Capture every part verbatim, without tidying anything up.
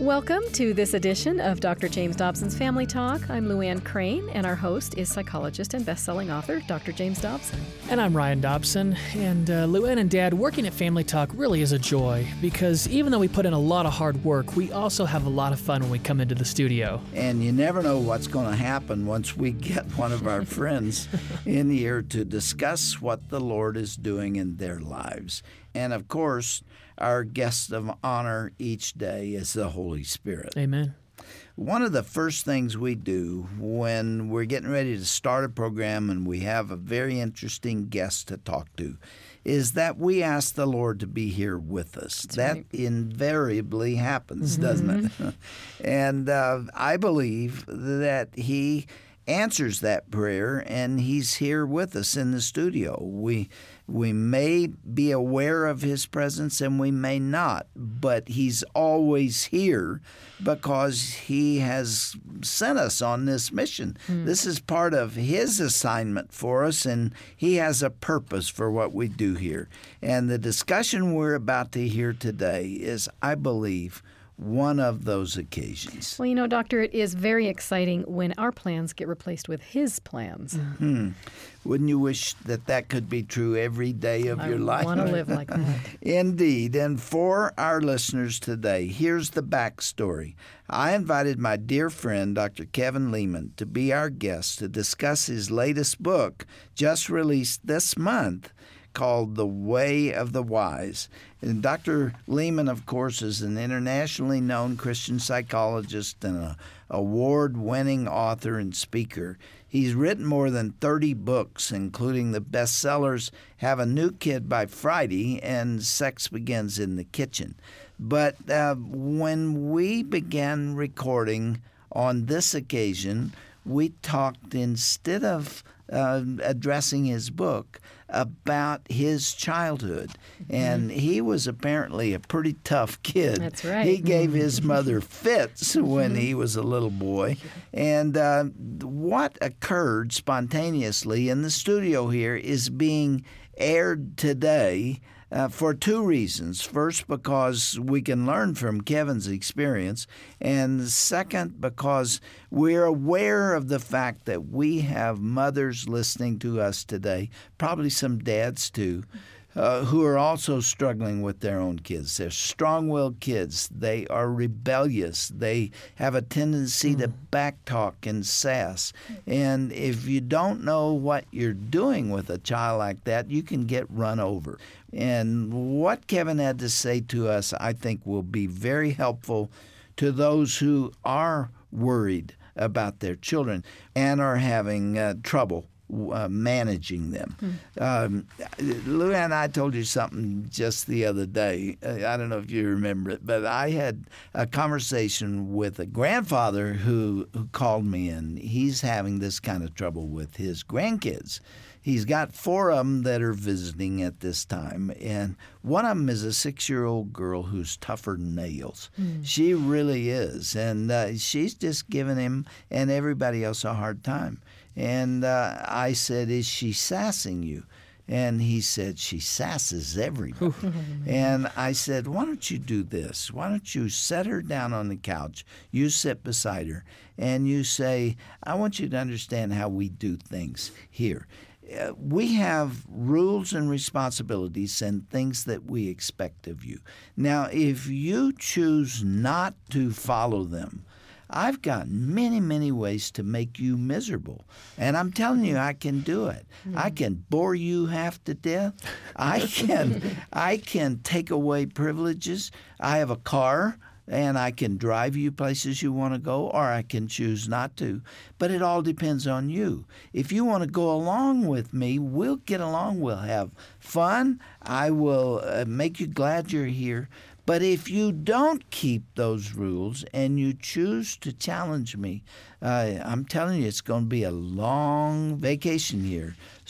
Welcome to this edition of Doctor James Dobson's Family Talk. I'm Luann Crane, and our host is psychologist and best-selling author, Doctor James Dobson. And I'm Ryan Dobson. And uh, Luann and Dad, working at Family Talk really is a joy because even though we put in a lot of hard work, we also have a lot of fun when we come into the studio. And you never know what's going to happen once we get one of our friends in here to discuss what the Lord is doing in their lives. And of course, our guest of honor each day is the Holy Spirit. Amen. One of the first things we do when we're getting ready to start a program and we have a very interesting guest to talk to is that we ask the Lord to be here with us. That's that right. invariably happens, Mm-hmm. doesn't it? And uh, I believe that He answers that prayer, and He's here with us in the studio. We we may be aware of His presence and we may not, but He's always here because He has sent us on this mission. Mm. This is part of His assignment for us, and He has a purpose for what we do here. And the discussion we're about to hear today is, I believe, one of those occasions. Well, you know, Doctor, it is very exciting when our plans get replaced with His plans. Hmm. Wouldn't you wish that that could be true every day of I your life? I want to live like that. Indeed. And for our listeners today, here's the backstory. I invited my dear friend, Doctor Kevin Leman, to be our guest to discuss his latest book, just released this month, called The Way of the Wise. And Doctor Leman, of course, is an internationally known Christian psychologist and an award-winning author and speaker. He's written more than thirty books, including the bestsellers Have a New Kid by Friday and Sex Begins in the Kitchen. But uh, when we began recording on this occasion, we talked, instead of uh, addressing his book, about his childhood. Mm-hmm. And he was apparently a pretty tough kid. That's right. He gave his mother fits when he was a little boy. And uh, what occurred spontaneously in the studio here is being aired today Uh, for two reasons. First, because we can learn from Kevin's experience, and second, because we're aware of the fact that we have mothers listening to us today, probably some dads too, uh, who are also struggling with their own kids. They're strong-willed kids. They are rebellious. They have a tendency mm. to backtalk and sass. And if you don't know what you're doing with a child like that, you can get run over. And what Kevin had to say to us, I think, will be very helpful to those who are worried about their children and are having uh, trouble Uh, managing them. Hmm. Um, Luann, I told you something just the other day. Uh, I don't know if you remember it, but I had a conversation with a grandfather who, who called me, and he's having this kind of trouble with his grandkids. He's got four of them that are visiting at this time, and one of them is a six-year-old girl who's tougher than nails. Mm. She really is, and uh, she's just giving him and everybody else a hard time. And uh, I said, is she sassing you? And he said, she sasses everybody. And I said, why don't you do this? Why don't you set her down on the couch, you sit beside her, and you say, I want you to understand how we do things here. Uh, we have rules and responsibilities and things that we expect of you. Now, if you choose not to follow them, I've got many, many ways to make you miserable. And I'm telling you, I can do it. Mm. I can bore you half to death. I can I can take away privileges. I have a car, and I can drive you places you want to go, or I can choose not to. But it all depends on you. If you want to go along with me, we'll get along. We'll have fun. I will uh, make you glad you're here. But if you don't keep those rules and you choose to challenge me, uh, I'm telling you, it's going to be a long vacation here.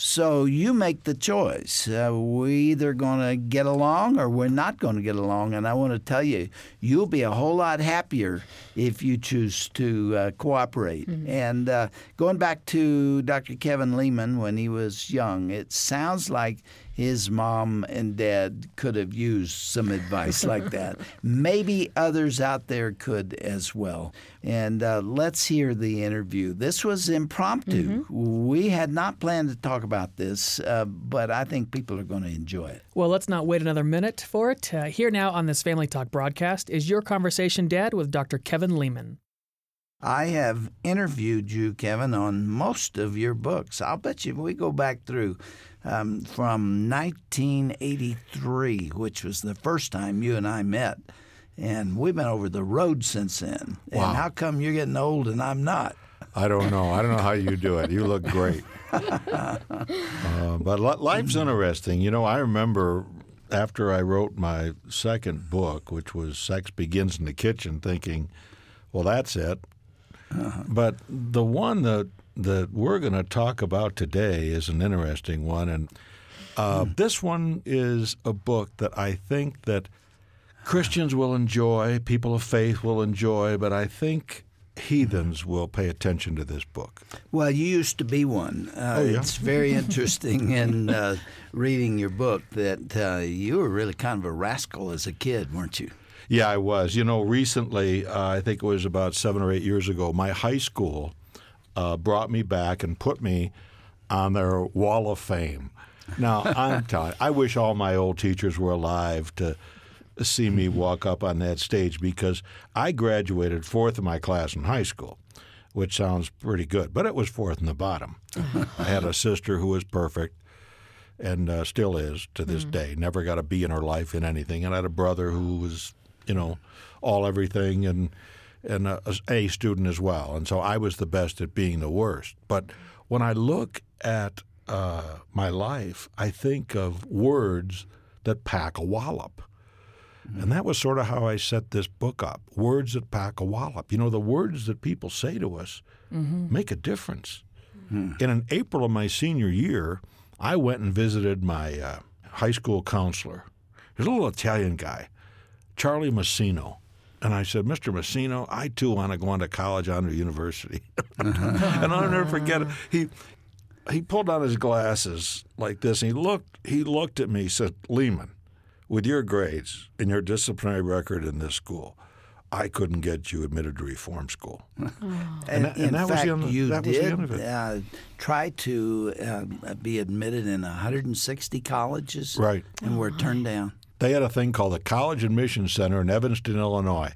So you make the choice. Uh, we're either going to get along or we're not going to get along. And I want to tell you, you'll be a whole lot happier if you choose to uh, cooperate. Mm-hmm. And uh, going back to Doctor Kevin Leman when he was young, it sounds like his mom and dad could have used some advice like that. Maybe others out there could as well. And uh, let's hear the interview. This was impromptu. Mm-hmm. We had not planned to talk about this, uh, but I think people are going to enjoy it. Well, let's not wait another minute for it. Uh, here now on this Family Talk broadcast is your conversation, Dad, with Doctor Kevin Leman. I have interviewed you, Kevin, on most of your books. I'll bet you we go back through um, from nineteen eighty-three, which was the first time you and I met. And we've been over the road since then. Wow. And how come you're getting old and I'm not? I don't know. I don't know how you do it. You look great. uh, but life's interesting. You know, I remember after I wrote my second book, which was Sex Begins in the Kitchen, thinking, well, that's it. Uh-huh. But the one that that we're going to talk about today is an interesting one. And uh, mm. this one is a book that I think that Christians will enjoy, people of faith will enjoy, but I think heathens will pay attention to this book. Well, you used to be one. Uh, oh, yeah? It's very interesting in uh, reading your book that uh, you were really kind of a rascal as a kid, weren't you? Yeah, I was. You know, recently, uh, I think it was about seven or eight years ago, my high school uh, brought me back and put me on their wall of fame. Now, I'm telling you, I wish all my old teachers were alive to see me walk up on that stage, because I graduated fourth in my class in high school, which sounds pretty good, but it was fourth in the bottom. I had a sister who was perfect and uh, still is to this mm. day, never got a B in her life in anything, and I had a brother who was, you know, all everything and and a, a student as well. And so I was the best at being the worst. But when I look at uh, my life, I think of words that pack a wallop. And that was sort of how I set this book up, words that pack a wallop. You know, the words that people say to us mm-hmm. make a difference. Mm-hmm. And in April of my senior year, I went and visited my uh, high school counselor. He's a little Italian guy, Charlie Massino. And I said, Mister Massino, I too want to go on to college on the university. And I'll never forget it. He he pulled down his glasses like this, and he looked, he looked at me and said, Leman, with your grades and your disciplinary record in this school, I couldn't get you admitted to reform school. and, and, that, and in that fact, was the end, you that did was the end of it. Uh, try to uh, be admitted in one hundred sixty colleges, right, and were turned down. They had a thing called the College Admission Center in Evanston, Illinois.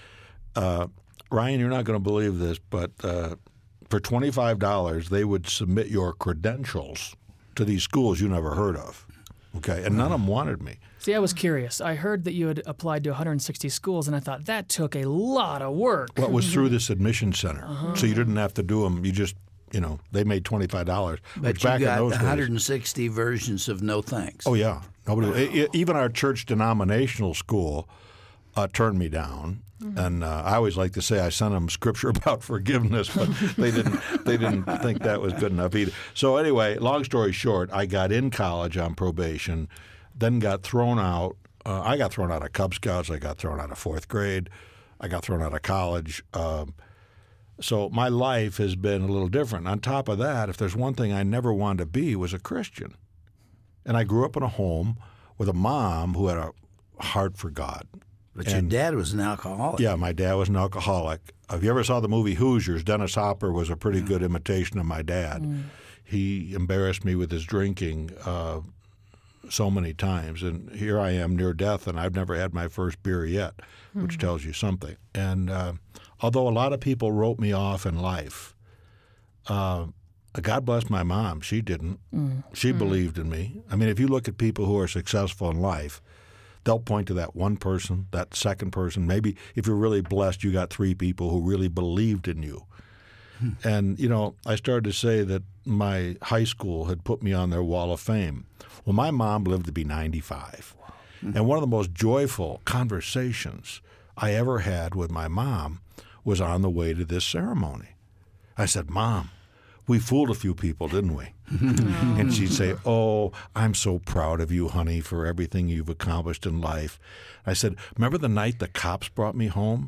Uh, Ryan, you're not going to believe this, but uh, for twenty-five dollars, they would submit your credentials to these schools you never heard of. Okay, and none of them wanted me. See, I was curious. I heard that you had applied to one hundred sixty schools, and I thought that took a lot of work. Well, it was through this admission center, uh-huh. so you didn't have to do them. You just, you know, they made twenty-five dollars. But which you back got in those one hundred days, sixty versions of no thanks. Oh, yeah. Nobody, even our church denominational school uh, turned me down. Mm-hmm. And uh, I always like to say I sent them scripture about forgiveness, but they didn't they didn't think that was good enough either. So anyway, long story short, I got in college on probation, then got thrown out. Uh, I got thrown out of Cub Scouts. I got thrown out of fourth grade. I got thrown out of college. Um, so my life has been a little different. On top of that, if there's one thing I never wanted to be, was a Christian. And I grew up in a home with a mom who had a heart for God. But and, your dad was an alcoholic. Yeah, my dad was an alcoholic. If you ever saw the movie Hoosiers, Dennis Hopper was a pretty yeah. good imitation of my dad. Mm. He embarrassed me with his drinking uh, so many times. And here I am near death, and I've never had my first beer yet, mm. which tells you something. And uh, although a lot of people wrote me off in life, uh, God bless my mom. She didn't. Mm. She mm. believed in me. I mean, if you look at people who are successful in life, they'll point to that one person, that second person. Maybe if you're really blessed, you got three people who really believed in you. Hmm. And, you know, I started to say that my high school had put me on their wall of fame. Well, my mom lived to be ninety-five. Hmm. And one of the most joyful conversations I ever had with my mom was on the way to this ceremony. I said, Mom, we fooled a few people, didn't we? And she'd say, oh, I'm so proud of you, honey, for everything you've accomplished in life. I said, remember the night the cops brought me home?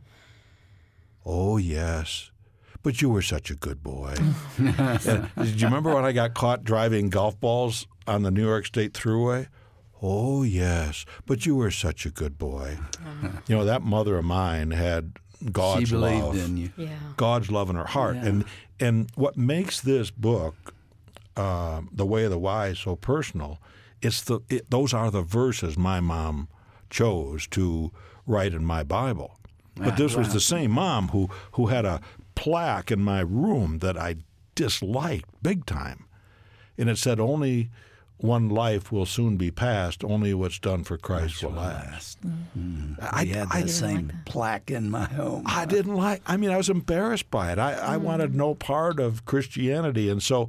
Oh, yes. But you were such a good boy. And did you remember when I got caught driving golf balls on the New York State Thruway? Oh, yes. But you were such a good boy. You know, that mother of mine had God's she believed love. in you. Yeah. God's love in her heart. Yeah. And and what makes this book, uh, The Way of the Wise, so personal, it's the it, those are the verses my mom chose to write in my Bible. But this was the same mom who, who had a plaque in my room that I disliked big time. And it said, only one life will soon be past, only what's done for Christ will last. Mm. I, I had that I, same plaque in my home. I didn't like, I mean, I was embarrassed by it. I, I wanted no part of Christianity. And so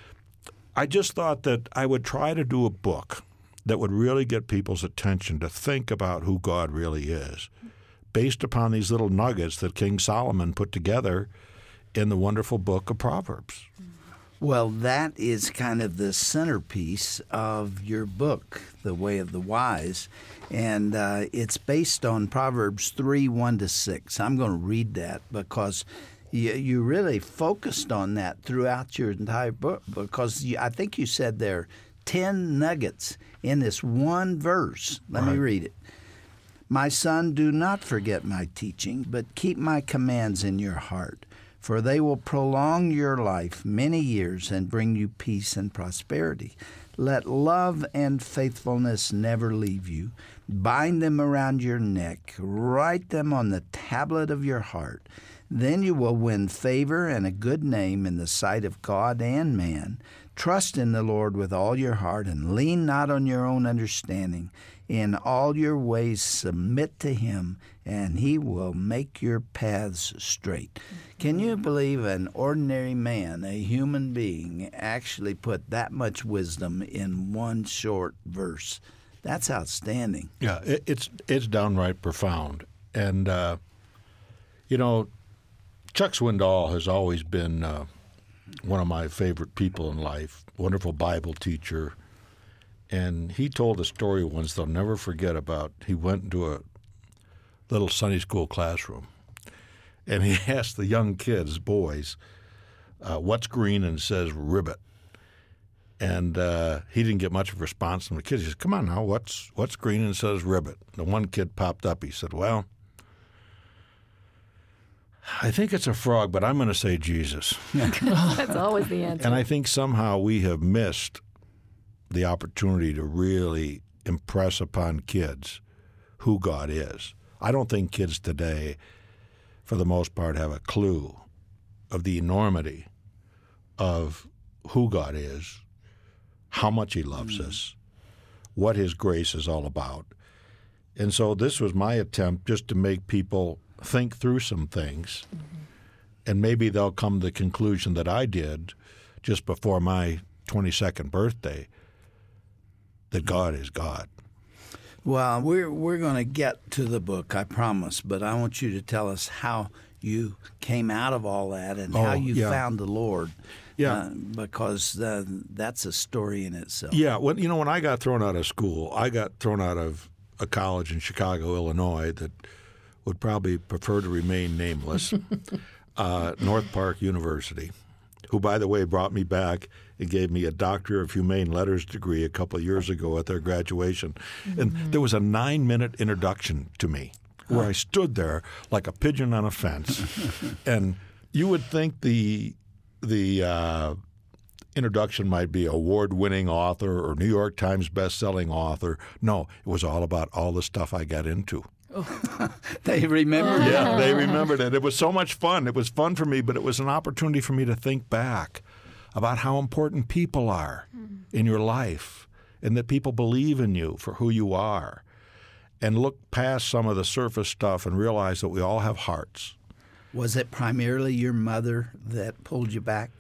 I just thought that I would try to do a book that would really get people's attention to think about who God really is, based upon these little nuggets that King Solomon put together in the wonderful book of Proverbs. Well, that is kind of the centerpiece of your book, The Way of the Wise, and uh, it's based on Proverbs three, one to six. I'm going to read that because you, you really focused on that throughout your entire book, because you, I think you said there are ten nuggets in this one verse. Let Right. me read it. My son, do not forget my teaching, but keep my commands in your heart, for they will prolong your life many years and bring you peace and prosperity. Let love and faithfulness never leave you. Bind them around your neck. Write them on the tablet of your heart. Then you will win favor and a good name in the sight of God and man. Trust in the Lord with all your heart and lean not on your own understanding. In all your ways submit to him, and he will make your paths straight. Can you believe an ordinary man, a human being, actually put that much wisdom in one short verse? That's outstanding. Yeah, it, it's it's downright profound. And, uh, you know, Chuck Swindoll has always been uh, one of my favorite people in life, wonderful Bible teacher. And he told a story once they'll never forget about. He went into a little Sunday school classroom, and he asked the young kids, boys, uh, what's green and says ribbit? And uh, he didn't get much of a response from the kids. He said, come on now, what's what's green and says ribbit? The one kid popped up. He said, well, I think it's a frog, but I'm going to say Jesus. That's always the answer. And I think somehow we have missed the opportunity to really impress upon kids who God is. I don't think kids today, for the most part, have a clue of the enormity of who God is, how much he loves mm. us, what his grace is all about. And so this was my attempt just to make people think through some things, mm-hmm. and maybe they'll come to the conclusion that I did just before my twenty-second birthday, that God is God. Well, we're we're going to get to the book, I promise, but I want you to tell us how you came out of all that and oh, how you yeah. found the Lord. Yeah, uh, because uh, that's a story in itself. Yeah, when you know when I got thrown out of school, I got thrown out of a college in Chicago, Illinois, that would probably prefer to remain nameless, uh, North Park University, who, by the way, brought me back and gave me a Doctor of Humane Letters degree a couple of years ago at their graduation. Mm-hmm. And there was a nine-minute introduction to me where huh. I stood there like a pigeon on a fence. And you would think the the uh, introduction might be award-winning author or New York Times best-selling author. No, it was all about all the stuff I got into. Oh. They remembered it. Yeah, they remembered it. It was so much fun. It was fun for me, but it was an opportunity for me to think back about how important people are mm. in your life, and that people believe in you for who you are, and look past some of the surface stuff and realize that we all have hearts. Was it primarily your mother that pulled you back?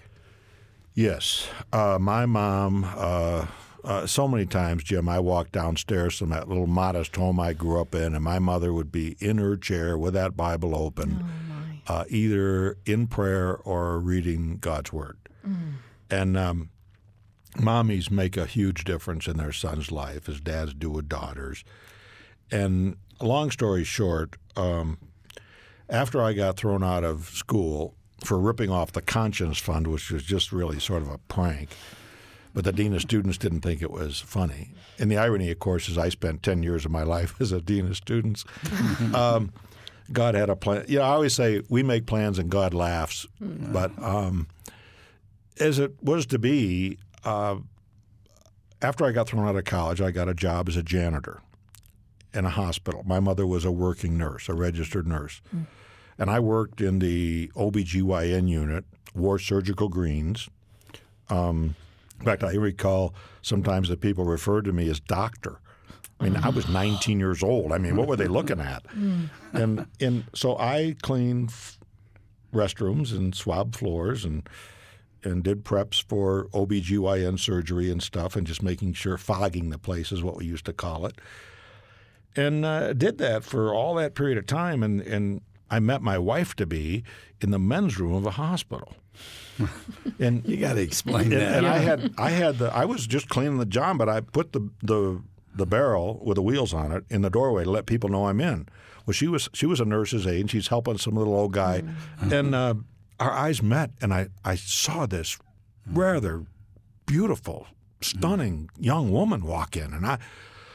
Yes. Uh, my mom... Uh, Uh, so many times, Jim, I walked downstairs from that little modest home I grew up in, and my mother would be in her chair with that Bible open, oh, uh, either in prayer or reading God's Word. Mm. And um, mommies make a huge difference in their son's life, as dads do with daughters. And long story short, um, after I got thrown out of school for ripping off the Conscience Fund, which was just really sort of a prank, but the dean of students didn't think it was funny. And the irony, of course, is I spent ten years of my life as a dean of students. um, God had a plan. You know, I always say we make plans and God laughs. Mm. But um, as it was to be, uh, after I got thrown out of college, I got a job as a janitor in a hospital. My mother was a working nurse, a registered nurse. Mm. And I worked in the O B G Y N unit, wore surgical greens. Um, in fact, I recall sometimes that people referred to me as doctor. I mean, I was nineteen years old. I mean, what were they looking at? Mm. And and so I cleaned f- restrooms and swabbed floors and and did preps for O B G Y N surgery and stuff, and just making sure, fogging the place is what we used to call it. And uh, did that for all that period of time, and, and I met my wife-to-be in the men's room of a hospital. And you got to explain and, that. And yeah. I had I had the I was just cleaning the job, but I put the the the barrel with the wheels on it in the doorway to let people know I'm in. Well, she was she was a nurse's aide, and she's helping some little old guy, mm-hmm. and uh, our eyes met, and I, I saw this rather beautiful, stunning young woman walk in, and I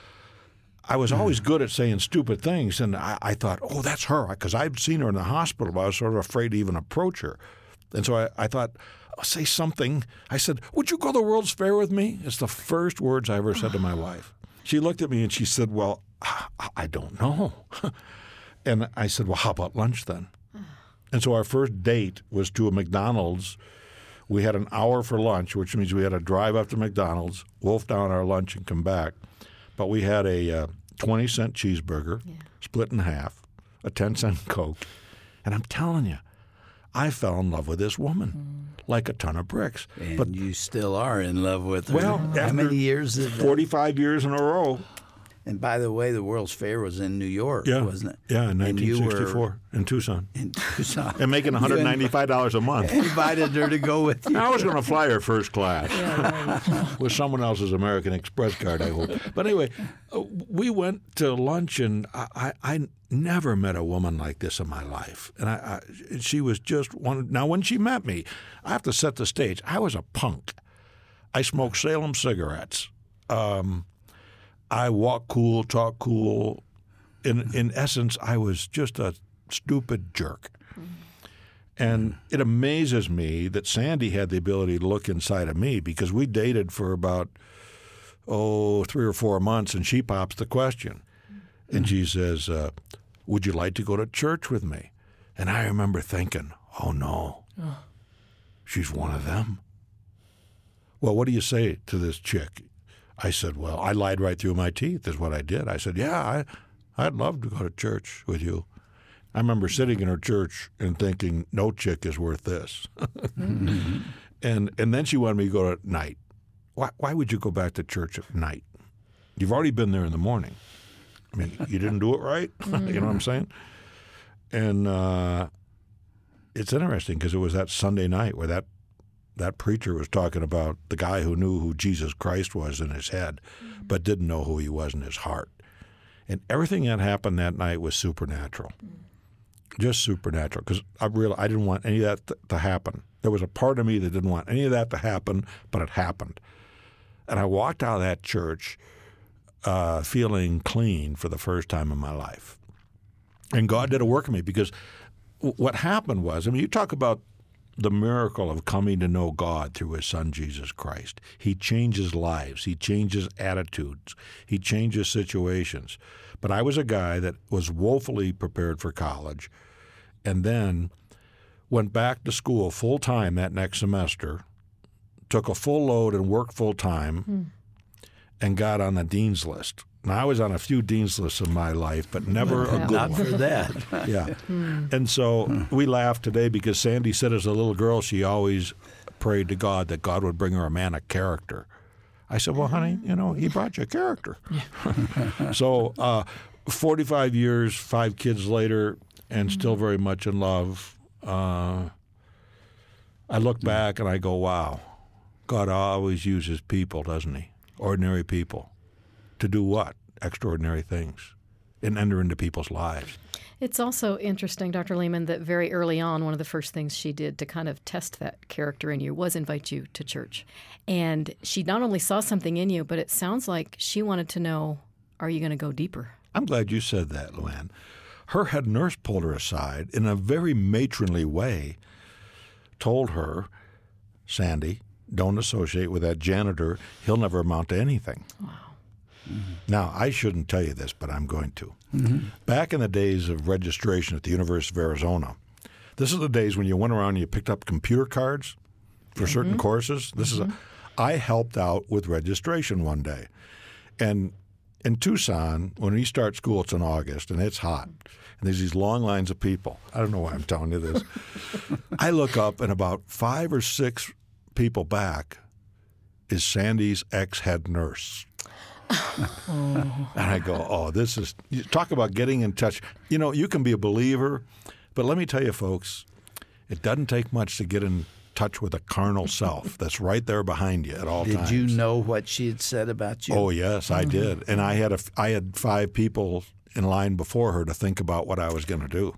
I was always good at saying stupid things, and I, I thought, oh, that's her, because I'd seen her in the hospital, but I was sort of afraid to even approach her. And so I, I thought, I'll say something. I said, would you go to the World's Fair with me? It's the first words I ever said to my wife. She looked at me and she said, well, I don't know. And I said, well, how about lunch then? And so our first date was to a McDonald's. We had an hour for lunch, which means we had to drive up to McDonald's, wolf down our lunch, and come back. But we had a uh, twenty cent cheeseburger, yeah. split in half, a ten cent Coke. And I'm telling you, I fell in love with this woman mm. like a ton of bricks. And but you still are in love with her. Well, how many years? Is forty-five years in a row. And by the way, the World's Fair was in New York, yeah. wasn't it? Yeah, in nineteen sixty-four in Tucson. In Tucson. And making one hundred ninety-five dollars a month. Invited her to go with you. I was going to fly her first class yeah, right. with someone else's American Express card, I hope. But anyway, we went to lunch, and I, I, I never met a woman like this in my life. And I, I, she was just one. Now, when she met me, I have to set the stage. I was a punk. I smoked Salem cigarettes. Um, I walk cool, talk cool. In in essence, I was just a stupid jerk. And it amazes me that Sandy had the ability to look inside of me, because we dated for about, oh, three or four months, and she pops the question. And she says, uh, would you like to go to church with me? And I remember thinking, oh, no, she's one of them. Well, what do you say to this chick? I said, well, I lied right through my teeth is what I did. I said, yeah, I, I'd love to go to church with you. I remember sitting in her church and thinking, no chick is worth this. mm-hmm. And and then she wanted me to go at night. Why, why would you go back to church at night? You've already been there in the morning. I mean, you didn't do it right. Mm-hmm. You know what I'm saying? And uh, it's interesting because it was that Sunday night where that that preacher was talking about the guy who knew who Jesus Christ was in his head, mm-hmm. but didn't know who he was in his heart. And everything that happened that night was supernatural, mm-hmm. just supernatural. Because I realized I didn't want any of that th- to happen. There was a part of me that didn't want any of that to happen, but it happened. And I walked out of that church uh, feeling clean for the first time in my life. And God did a work in me, because w- what happened was, I mean, you talk about the miracle of coming to know God through his son, Jesus Christ. He changes lives. He changes attitudes. He changes situations. But I was a guy that was woefully prepared for college, and then went back to school full time that next semester, took a full load and worked full time, mm. and got on the dean's list. Now, I was on a few dean's lists in my life, but never a good Not one. for that. Yeah. And so we laugh today because Sandy said as a little girl she always prayed to God that God would bring her a man of character. I said, well, honey, you know, he brought you a character. Yeah. So uh, forty-five years, five kids later, and still very much in love. Uh, I look back and I go, wow, God always uses people, doesn't he? Ordinary people. To do what? Extraordinary things. And enter into people's lives. It's also interesting, Doctor Lehman, that very early on, one of the first things she did to kind of test that character in you was invite you to church. And she not only saw something in you, but it sounds like she wanted to know, are you going to go deeper? I'm glad you said that, Luann. Her head nurse pulled her aside in a very matronly way, told her, Sandy, don't associate with that janitor. He'll never amount to anything. Wow. Mm-hmm. Now, I shouldn't tell you this, but I'm going to. Mm-hmm. Back in the days of registration at the University of Arizona, this is the days when you went around and you picked up computer cards for certain mm-hmm. courses. This mm-hmm. is a, I helped out with registration one day. And in Tucson, when we start school, it's in August, and it's hot. And there's these long lines of people. I don't know why I'm telling you this. I look up, and about five or six people back is Sandy's ex-head nurse. Oh. And I go, oh, this is – talk about getting in touch. You know, you can be a believer, but let me tell you, folks, it doesn't take much to get in touch with a carnal self that's right there behind you at all did times. Did you know what she had said about you? Oh, yes, I did. And I had a, I had five people in line before her to think about what I was going to do.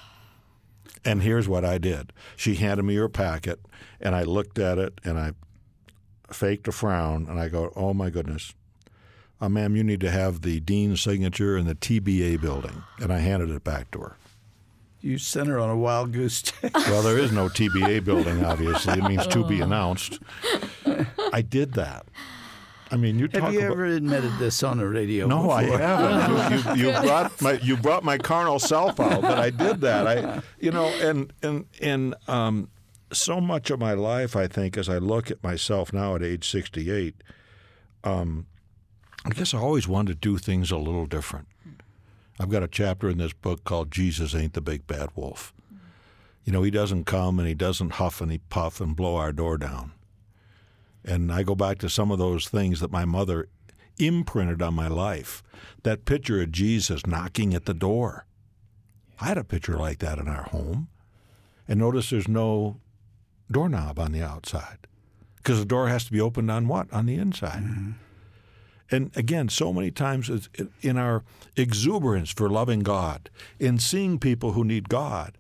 And here's what I did. She handed me her packet, and I looked at it, and I faked a frown, and I go, oh, my goodness. Uh, ma'am, you need to have the dean's signature in the T B A building. And I handed it back to her. You sent her on a wild goose chase. Well, there is no T B A building, obviously. It means to be announced. I did that. I mean, you talk Have you about... ever admitted this on the radio No, before? I haven't. you, you, you, brought my, you brought my carnal self out, but I did that. I, you know, and, and, and um, so much of my life, I think, as I look at myself now at age sixty-eight, um, I guess I always wanted to do things a little different. I've got a chapter in this book called Jesus Ain't the Big Bad Wolf. You know, he doesn't come and he doesn't huff and he puff and blow our door down. And I go back to some of those things that my mother imprinted on my life. That picture of Jesus knocking at the door. I had a picture like that in our home. And notice there's no doorknob on the outside because the door has to be opened on what? On the inside. Mm-hmm. And again, so many times in our exuberance for loving God, in seeing people who need God,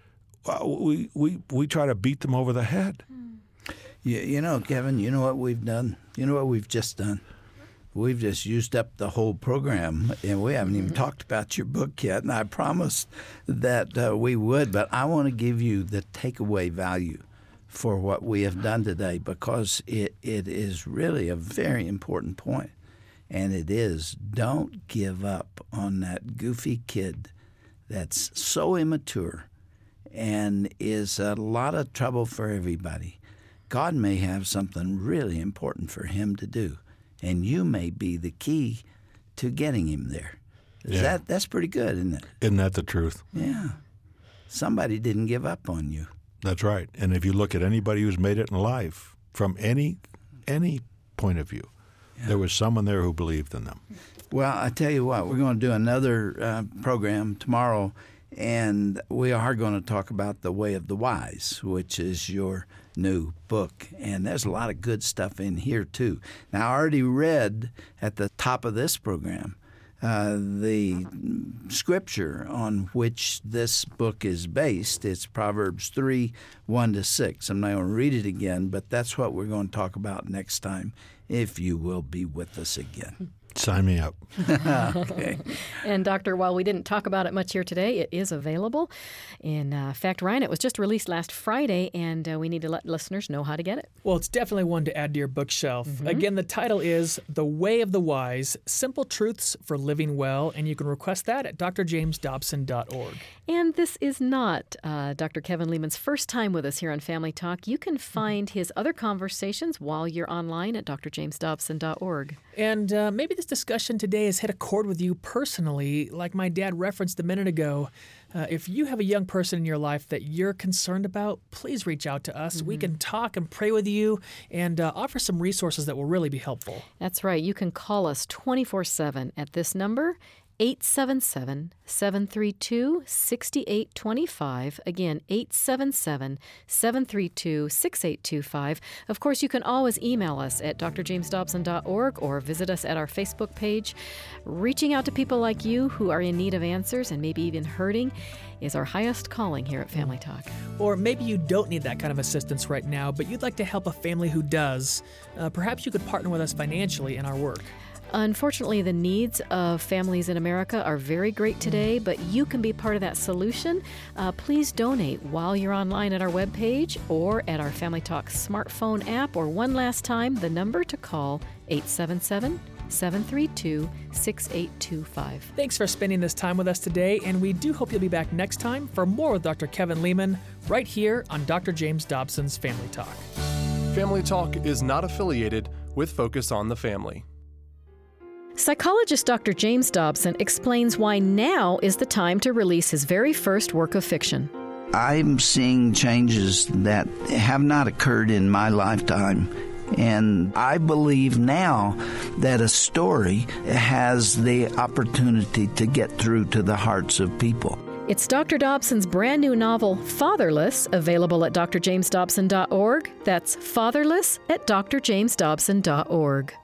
we we, we try to beat them over the head. You, you know, Kevin, you know what we've done? You know what we've just done? We've just used up the whole program, and we haven't even talked about your book yet. And I promised that uh, we would, but I want to give you the takeaway value for what we have done today because it, it is really a very important point. And it is, don't give up on that goofy kid that's so immature and is a lot of trouble for everybody. God may have something really important for him to do, and you may be the key to getting him there. Is yeah. that That's pretty good, isn't it? Isn't that the truth? Yeah. Somebody didn't give up on you. That's right. And if you look at anybody who's made it in life, from any any point of view, yeah. there was someone there who believed in them. Well, I tell you what, we're going to do another uh, program tomorrow, and we are going to talk about The Way of the Wise, which is your new book. And there's a lot of good stuff in here, too. Now, I already read at the top of this program uh, the scripture on which this book is based. It's Proverbs three, one to six. I'm not going to read it again, but that's what we're going to talk about next time, if you will be with us again. Sign me up. Okay. And Doctor, while we didn't talk about it much here today, it is available. In uh, fact, Ryan, it was just released last Friday, and uh, we need to let listeners know how to get it. Well, it's definitely one to add to your bookshelf. Mm-hmm. Again, the title is The Way of the Wise, Simple Truths for Living Well, and you can request that at d r james dobson dot org. And this is not uh, Doctor Kevin Lehman's first time with us here on Family Talk. You can find his other conversations while you're online at d r james dobson dot org. And uh, maybe this discussion today has hit a chord with you personally, like my dad referenced a minute ago. Uh, if you have a young person in your life that you're concerned about, please reach out to us. Mm-hmm. We can talk and pray with you and uh, offer some resources that will really be helpful. That's right. You can call us twenty-four seven at this number, eight seven seven, seven three two, six eight two five. Again, eight seven seven, seven three two, six eight two five. Of course, you can always email us at d r james dobson dot org or visit us at our Facebook page. Reaching out to people like you who are in need of answers and maybe even hurting is our highest calling here at Family Talk. Or maybe you don't need that kind of assistance right now, but you'd like to help a family who does. Uh, perhaps you could partner with us financially in our work. Unfortunately, the needs of families in America are very great today, but you can be part of that solution. Uh, please donate while you're online at our webpage or at our Family Talk smartphone app, or one last time, the number to call, eight seven seven, seven three two, six eight two five. Thanks for spending this time with us today, and we do hope you'll be back next time for more with Doctor Kevin Leman right here on Doctor James Dobson's Family Talk. Family Talk is not affiliated with Focus on the Family. Psychologist Doctor James Dobson explains why now is the time to release his very first work of fiction. I'm seeing changes that have not occurred in my lifetime. And I believe now that a story has the opportunity to get through to the hearts of people. It's Doctor Dobson's brand new novel, Fatherless, available at d r james dobson dot org. That's Fatherless at d r james dobson dot org.